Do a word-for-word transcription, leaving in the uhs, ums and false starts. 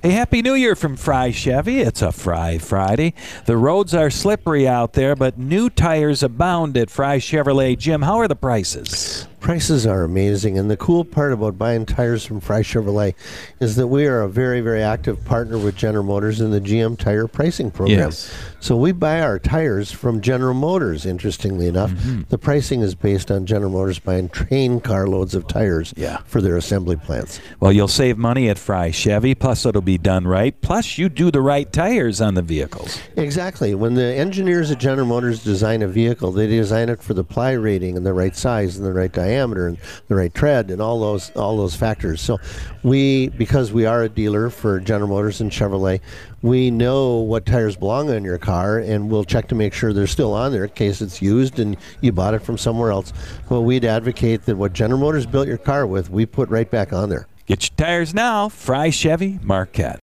Hey, Happy New Year from Fry Chevy. It's a Fry Friday. The roads are slippery out there, but new tires abound at Fry Chevrolet. Jim, how are the prices? Prices are amazing, and the cool part about buying tires from Fry Chevrolet is that we are a very, very active partner with General Motors in the G M Tire Pricing Program. Yes. So we buy our tires from General Motors, interestingly enough. Mm-hmm. The pricing is based on General Motors buying train carloads of tires yeah. for their assembly plants. Well, you'll save money at Fry Chevy, plus it'll be done right, plus you do the right tires on the vehicles. Exactly. When the engineers at General Motors design a vehicle, they design it for the ply rating and the right size and the right diameter and the right tread and all those all those factors. So we, because we are a dealer for General Motors and Chevrolet, we know what tires belong on your car, and we'll check to make sure they're still on there in case it's used and you bought it from somewhere else. But we'd advocate that what General Motors built your car with, we put right back on there. Get your tires now. Fry Chevy, Marquette.